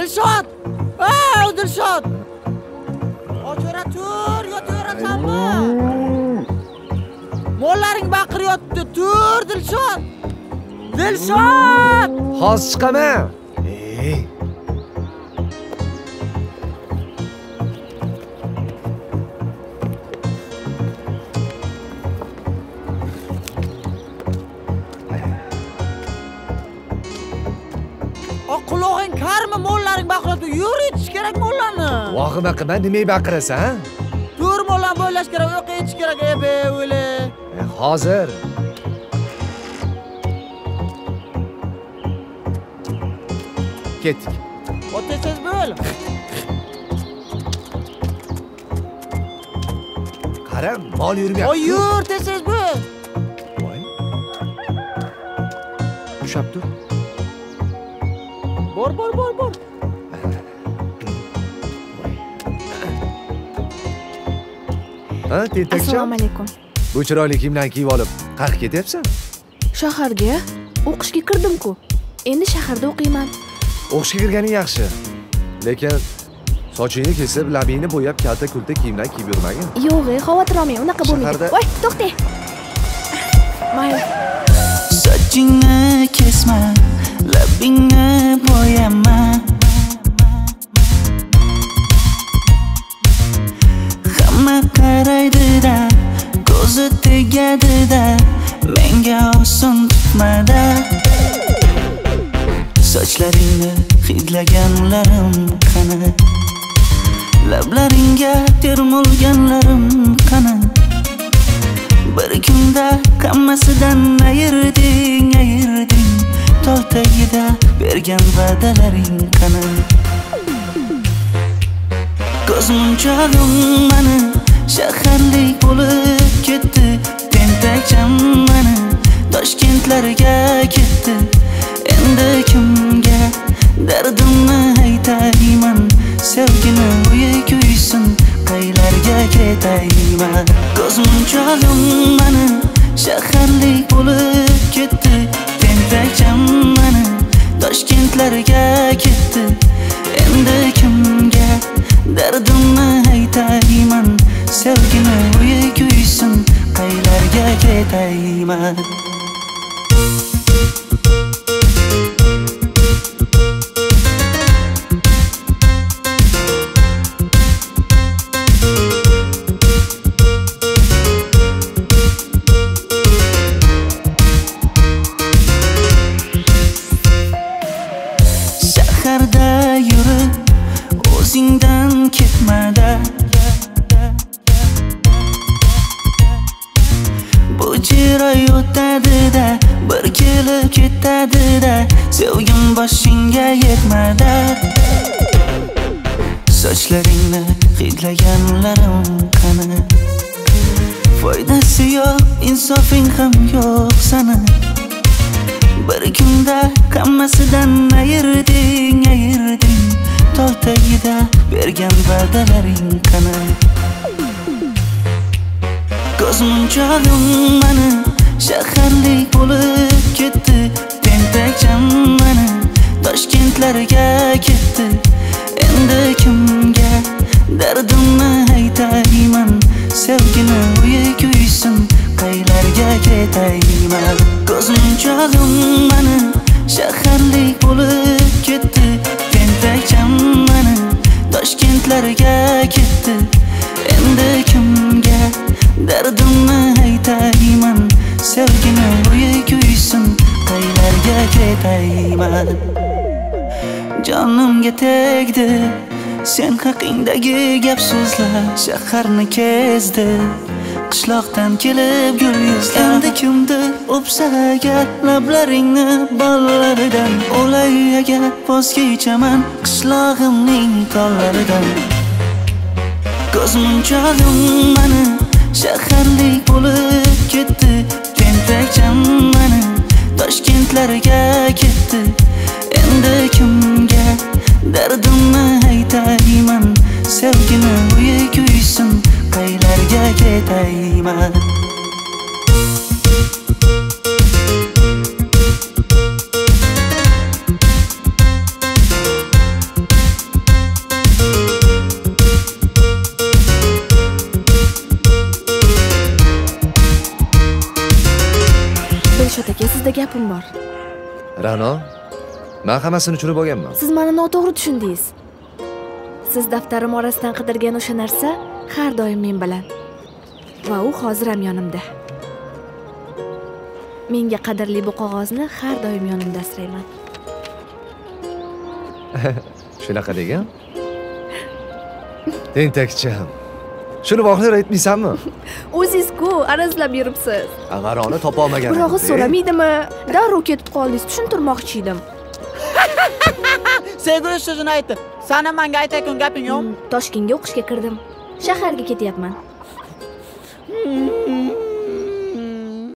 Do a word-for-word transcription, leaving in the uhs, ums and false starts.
Dilshod! Ey, Dilshod! Ochora tur, yotaverasanmi? Mollaring baqiryapti, tur Dilshod! Dilshod! Hozir chiqaman. Ey. Qulog'ing karmi, mollaring baqiryapti. Yur, etish kerak mollarni. Vahima qilma, nimaga baqirasan? Tur mollarni bo'ylash kerak, yo'q etish kerak, ebe o'li. Hozir. Ketdik. O'tasiz bo'l. Qara, mol yurmayapti. Voy, yur, tesiz bo'l. Voy. Ushab tur. Bor, bor, bor, bor. Ha, tentakcha. Assalomu alaykum. Bu chiroyli kiyimlarni kiyib olib, qayerga ketyapsan? Shaharga o'qishga kirdim-ku. Endi shaharda o'qiyman. O'qishga kirganing yaxshi. Lekin sochingni kesib, labingni bo'yab, kalta-kulta kiyimlar kiyib yurmagin. Yo'q, xavotir olmang, unaqa bo'lmaydi. Voy, to'xta. Mayli. Sochingni kesma, labingni bo'yama. Hamma qaraydi-da, ko'zi tegadi-da, menga oson tutmada. Sochlaringni hidlaganlarim qani, lablaringga termulganlarim qani. Bir kunda hammasidan ayirding, ayirding, tol tagida bergan va'dalaring qani. Ko'zmunchog'im mani shaharlik bo'lib ketdi, tentakcham mani Toshkentlarga ketdi. Endi kimga dardimni aytayman, sevgini uyi kuysin, qaylarga ketayman. Ko'zmunchog'im mani shaharlik bo'lib ketdi, tentakcham mani Toshkentlarga ketdi. Endi kimga dardimni aytayman, sevgini uyi kuysin, qaylarga ketayman. Shaharda yurib o'zingdan ketmada, bu chiroy o'tadi-da, bir kelib ketadi-da, sevgim boshingga yetmada. Sochlaringni hidlaganlarim qani, foydasi yo'q, insofing ham yo'q sana. Bir kunda hammasidan ayirding, ayirding, tol tagida bergan va'dalaring qani. Ko'zmunchog'im mani shaharlik bo'lib ketdi, tentakcham mani Toshkentlarga ketdi. Endi kimga dardimni aytayman, sevgini uyi kuysin, qaylarga ketayman. Ko'zmunchog'im mani shaharlik bo'lib ketdi, tentakcham mani Toshkentlarga ketdi. Endi kimga dardimni aytayman, sevgini uyi kuysin, qaylarga ketayman. Jonimga tegdi sen haqingdagi gap so'zlar, shaharni kezdi, qishloqdan kelib gul yuzlar. Endi kimdir o'psa agar lablaringni bollaridan, o'lay agar voz kechaman qishlog'imning tollaridan. Ko'zmunchog'im mani shaharlik bo'lib ketdi, tentakcham mani Toshkentlarga ketdi. Endi kimga dardimni aytayman, sevgini uyi kuysin, qaylarga ketayman. Dilshod aka, sizda gapim bor. Ra'no, men hammasini tushunib olganman. Siz meni noto'g'ri tushundingiz. Siz daftarim orasidan qidirgan o'sha narsa har doim men bilan. Va u hozir ham yonimda. Menga qadrli bu qog'ozni har doim yonimda asrayman. Shunaqa degan? Tentakcham. Shuni vohir aytmaysanmi? O'zingiz-ku arazlab yuribsiz. Amaroni topa olmagan. Birog'i so'ramaydimi? Darrov ketib qoldingiz, tushuntirmoqchi edim. Sevgili so'zini aytdi. Sana menga aytayotgan gaping yo'q? Toshkentga o'qishga kirdim. Shaharga ketyapman.